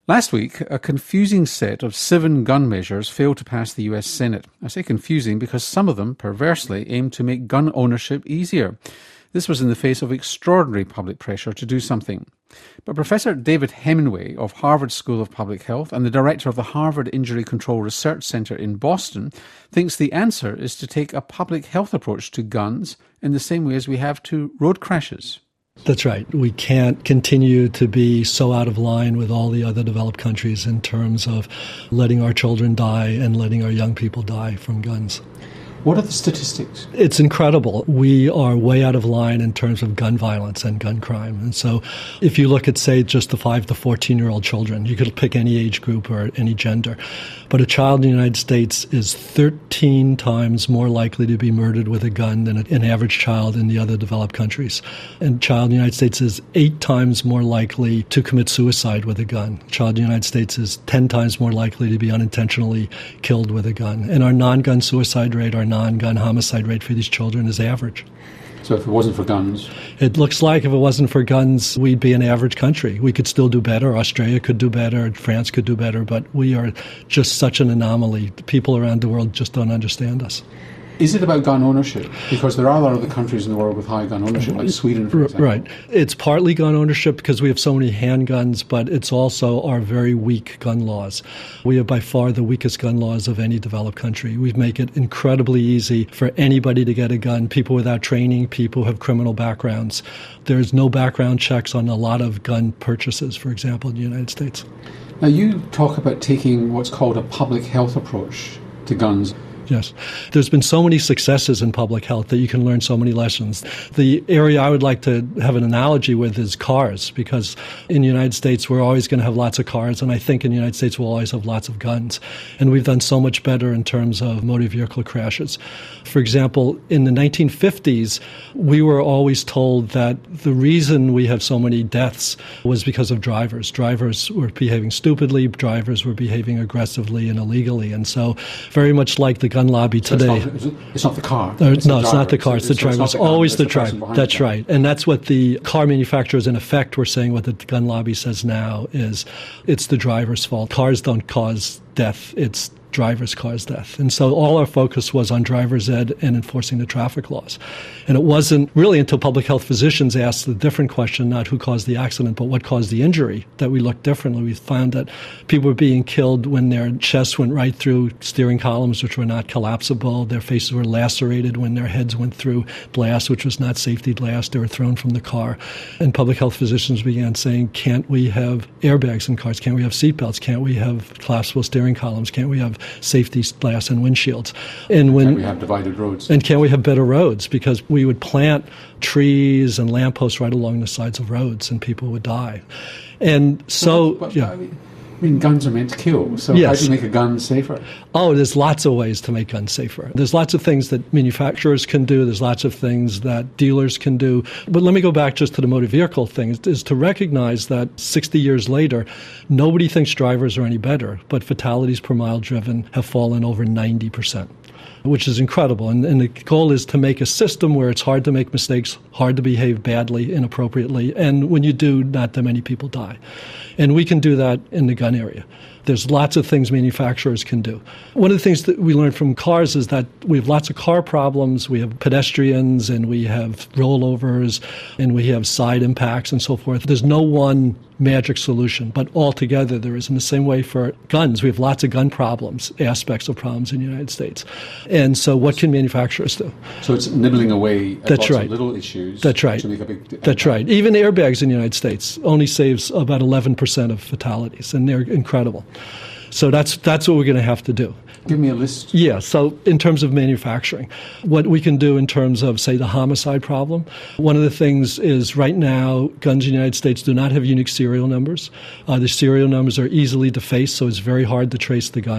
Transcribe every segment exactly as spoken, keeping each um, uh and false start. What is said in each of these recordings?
Last week, a confusing set of seven gun measures failed to pass the U S Senate. I say confusing because some of them, perversely, aim to make gun ownership easier. This was in the face of extraordinary public pressure to do something. But Professor David Hemenway of Harvard School of Public Health and the director of the Harvard Injury Control Research Center in Boston thinks the answer is to take a public health approach to guns in the same way as we have to road crashes. That's right. We can't continue to be so out of line with all the other developed countries in terms of letting our children die and letting our young people die from guns. What are the statistics? It's incredible. We are way out of line in terms of gun violence and gun crime. And so if you look at, say, just the five to fourteen-year-old children, you could pick any age group or any gender. But a child in the United States is thirteen times more likely to be murdered with a gun than an average child in the other developed countries. And a child in the United States is eight times more likely to commit suicide with a gun. A child in the United States is ten times more likely to be unintentionally killed with a gun. And our non-gun suicide rate, our non-gun homicide rate for these children is average. So if it wasn't for guns? It looks like if it wasn't for guns, we'd be an average country. We could still do better. Australia could do better. France could do better. But we are just such an anomaly. People around the world just don't understand us. Is it about gun ownership? Because there are other countries in the world with high gun ownership, like Sweden, for example. Right. It's partly gun ownership because we have so many handguns, but it's also our very weak gun laws. We have by far the weakest gun laws of any developed country. We make it incredibly easy for anybody to get a gun, people without training, people who have criminal backgrounds. There's no background checks on a lot of gun purchases, for example, in the United States. Now, you talk about taking what's called a public health approach to guns. Yes. There's been so many successes in public health that you can learn so many lessons. The area I would like to have an analogy with is cars, because in the United States, we're always going to have lots of cars, and I think in the United States, we'll always have lots of guns. And we've done so much better in terms of motor vehicle crashes. For example, in the nineteen fifties, we were always told that the reason we have so many deaths was because of drivers. Drivers were behaving stupidly, drivers were behaving aggressively and illegally. And so very much like the gun lobby today. So it's, not, it's not the car. Uh, it's no, the it's not the car. It's, it's the driver. It's, it's always the driver. That's the right. And that's what the car manufacturers, in effect, were saying. What the gun lobby says now is it's the driver's fault. Cars don't cause death. It's drivers cause death. And so all our focus was on driver's ed and enforcing the traffic laws. And it wasn't really until public health physicians asked the different question, not who caused the accident, but what caused the injury, that we looked differently. We found that people were being killed when their chests went right through steering columns, which were not collapsible. Their faces were lacerated when their heads went through glass, which was not safety glass. They were thrown from the car. And public health physicians began saying, can't we have airbags in cars? Can't we have seatbelts? Can't we have collapsible steering columns? Can't we have safety glass and windshields? And when can we have divided roads? And can we have better roads? Because we would plant trees and lampposts right along the sides of roads, and people would die. And so, but, but, yeah. I mean, I mean, guns are meant to kill, so yes. How do you make a gun safer? Oh, there's lots of ways to make guns safer. There's lots of things that manufacturers can do. There's lots of things that dealers can do. But let me go back just to the motor vehicle thing, is, is to recognize that sixty years later, nobody thinks drivers are any better, but fatalities per mile driven have fallen over ninety percent. Which is incredible. And, and the goal is to make a system where it's hard to make mistakes, hard to behave badly, inappropriately, and when you do, not that many people die. And we can do that in the gun area. There's lots of things manufacturers can do. One of the things that we learned from cars is that we have lots of car problems. We have pedestrians, and we have rollovers, and we have side impacts and so forth. There's no one magic solution, but altogether there is. In the same way for guns, we have lots of gun problems, aspects of problems in the United States. And so what can manufacturers do? So it's nibbling away at That's lots right. of little issues. That's right. To make a big impact. That's right. Even airbags in the United States only saves about eleven percent of fatalities, and they're incredible. So that's that's what we're going to have to do. Give me a list. Yeah, so in terms of manufacturing, what we can do in terms of, say, the homicide problem, one of the things is right now guns in the United States do not have unique serial numbers. Uh, the serial numbers are easily defaced, so it's very hard to trace the guns.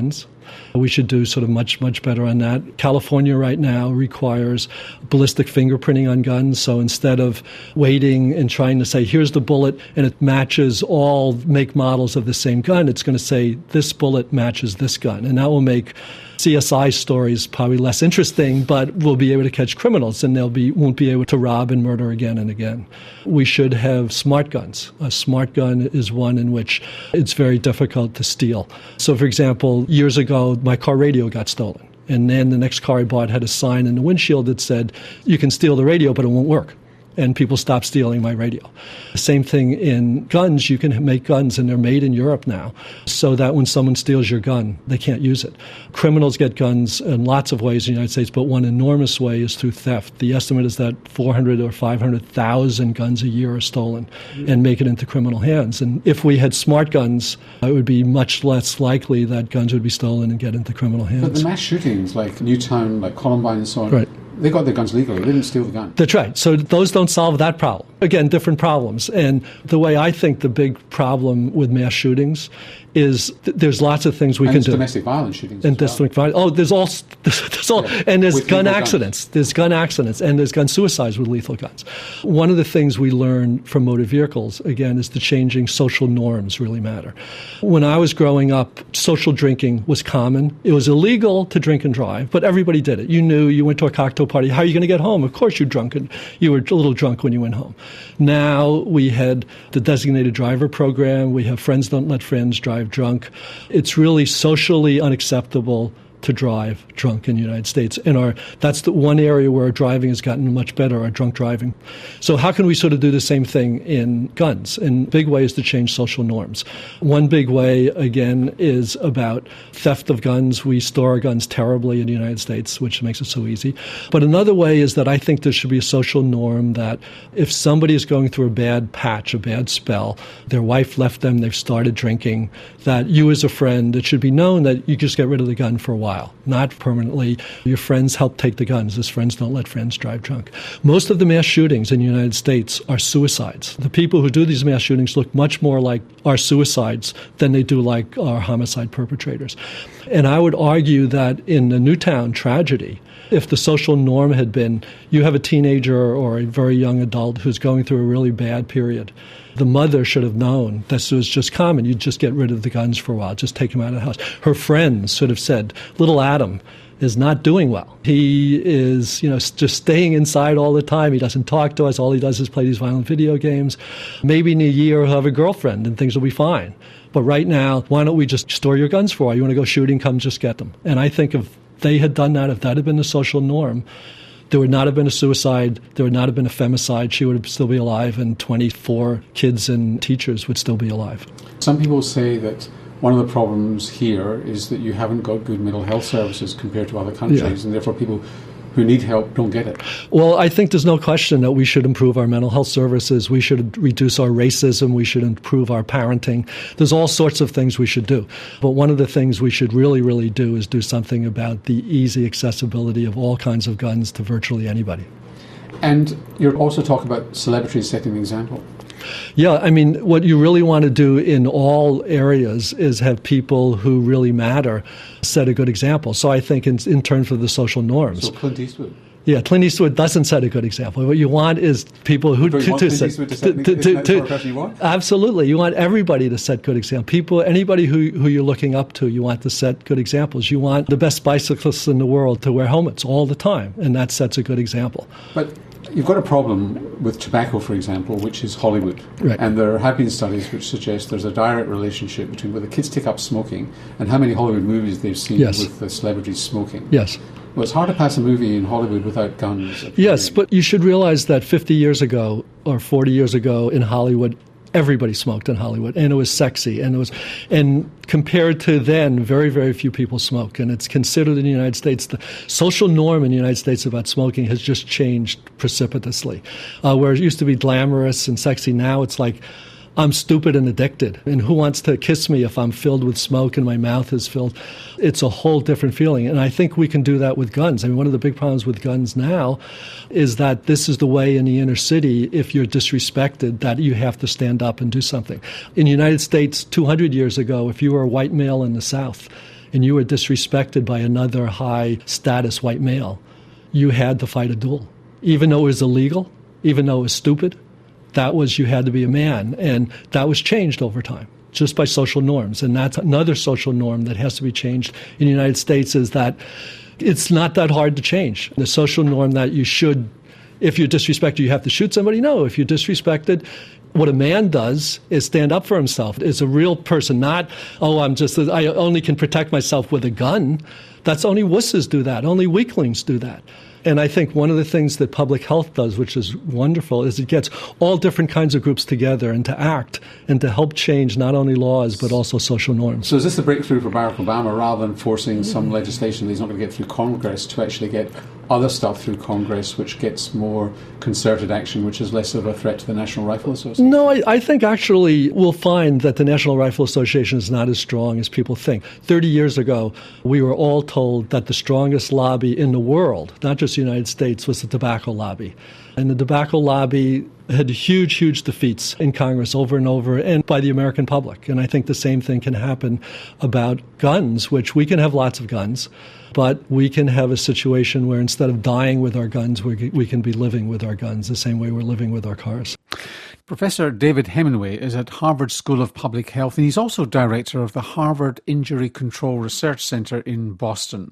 We should do sort of much, much better on that. California right now requires ballistic fingerprinting on guns. So instead of waiting and trying to say, here's the bullet, and it matches all make models of the same gun, it's going to say, this bullet matches this gun. And that will make C S I stories probably less interesting, but we'll be able to catch criminals, and they'll be won't be able to rob and murder again and again. We should have smart guns. A smart gun is one in which it's very difficult to steal. So, for example, years ago, my car radio got stolen. And then the next car I bought had a sign in the windshield that said, you can steal the radio, but it won't work. And people stopped stealing my radio. The same thing in guns. You can make guns, and they're made in Europe now, so that when someone steals your gun, they can't use it. Criminals get guns in lots of ways in the United States, but one enormous way is through theft. The estimate is that four hundred or five hundred thousand guns a year are stolen and make it into criminal hands. And if we had smart guns, it would be much less likely that guns would be stolen and get into criminal hands. But the mass shootings, like Newtown, like Columbine and so on, right. They got their guns legally. They didn't steal the gun. That's right. So those don't solve that problem. Again, different problems. And the way I think the big problem with mass shootings is th- there's lots of things we and can do. domestic violence shootings. And domestic violence. Oh, there's all, there's all yeah. and there's with gun accidents. Guns. There's gun accidents, and there's gun suicides with lethal guns. One of the things we learn from motor vehicles, again, is the changing social norms really matter. When I was growing up, social drinking was common. It was illegal to drink and drive, but everybody did it. You knew you went to a cocktail party. How are you going to get home? Of course you're drunk, and you were a little drunk when you went home. Now we had the designated driver program. We have friends don't let friends drive drunk. It's really socially unacceptable to drive drunk in the United States. And our, that's the one area where our driving has gotten much better, our drunk driving. So how can we sort of do the same thing in guns? And big ways to change social norms. One big way, again, is about theft of guns. We store our guns terribly in the United States, which makes it so easy. But another way is that I think there should be a social norm that if somebody is going through a bad patch, a bad spell, their wife left them, they've started drinking, that you as a friend, it should be known that you just get rid of the gun for a while. Not permanently. Your friends help take the guns. As friends don't let friends drive drunk. Most of the mass shootings in the United States are suicides. The people who do these mass shootings look much more like our suicides than they do like our homicide perpetrators. And I would argue that in the Newtown tragedy, if the social norm had been you have a teenager or a very young adult who's going through a really bad period, the mother should have known this was just common. You'd just get rid of the guns for a while, just take them out of the house. Her friends should have said, little Adam is not doing well. He is, you know, just staying inside all the time. He doesn't talk to us. All he does is play these violent video games. Maybe in a year he'll have a girlfriend and things will be fine. But right now, why don't we just store your guns for a while? You want to go shooting, come just get them. And I think if they had done that, if that had been the social norm, there would not have been a suicide, there would not have been a femicide, she would still be alive, and twenty-four kids and teachers would still be alive. Some people say that one of the problems here is that you haven't got good mental health services compared to other countries, yeah. and therefore people who need help don't get it. Well, I think there's no question that we should improve our mental health services. We should reduce our racism. We should improve our parenting. There's all sorts of things we should do. But one of the things we should really, really do is do something about the easy accessibility of all kinds of guns to virtually anybody. And you're also talking about celebrities setting the example. Yeah, I mean, what you really want to do in all areas is have people who really matter set a good example. So I think in, in terms of the social norms. So Clint Eastwood. Yeah, Clint Eastwood doesn't set a good example. What you want is people who... Do you to, want to Clint set, Eastwood to set to, to, the to, person you want? Absolutely. You want everybody to set good examples. People, anybody who, who you're looking up to, you want to set good examples. You want the best bicyclists in the world to wear helmets all the time, and that sets a good example. But you've got a problem with tobacco, for example, which is Hollywood. Right. And there have been studies which suggest there's a direct relationship between whether kids take up smoking and how many Hollywood movies they've seen yes. with the celebrities smoking. Yes. Well, it's hard to pass a movie in Hollywood without guns. Yes, but you should realize that fifty years ago or forty years ago in Hollywood, everybody smoked in Hollywood, and it was sexy, and it was, and compared to then, very, very few people smoke, and it's considered in the United States, the social norm in the United States about smoking has just changed precipitously. Uh, where it used to be glamorous and sexy, now it's like, I'm stupid and addicted, and who wants to kiss me if I'm filled with smoke and my mouth is filled? It's a whole different feeling, and I think we can do that with guns. I mean, one of the big problems with guns now is that this is the way in the inner city, if you're disrespected, that you have to stand up and do something. In the United States, two hundred years ago, if you were a white male in the South, and you were disrespected by another high-status white male, you had to fight a duel. Even though it was illegal, even though it was stupid, that was, you had to be a man. And that was changed over time, just by social norms. And that's another social norm that has to be changed in the United States, is that it's not that hard to change. The social norm that you should, if you're disrespected, you have to shoot somebody. No, if you're disrespected, what a man does is stand up for himself. It's a real person, not, oh, I'm just, I only can protect myself with a gun. That's only wusses do that. Only weaklings do that. And I think one of the things that public health does, which is wonderful, is it gets all different kinds of groups together and to act and to help change not only laws but also social norms. So is this a breakthrough for Barack Obama, rather than forcing some legislation that he's not going to get through Congress, to actually get other stuff through Congress which gets more concerted action, which is less of a threat to the National Rifle Association? No, I, I think actually we'll find that the National Rifle Association is not as strong as people think. Thirty years ago, we were all told that the strongest lobby in the world, not just the United States, was the tobacco lobby. And the tobacco lobby had huge, huge defeats in Congress over and over, and by the American public. And I think the same thing can happen about guns, which we can have lots of guns, but we can have a situation where instead of dying with our guns, we, we can be living with our guns the same way we're living with our cars. Professor David Hemenway is at Harvard School of Public Health, and he's also director of the Harvard Injury Control Research Center in Boston.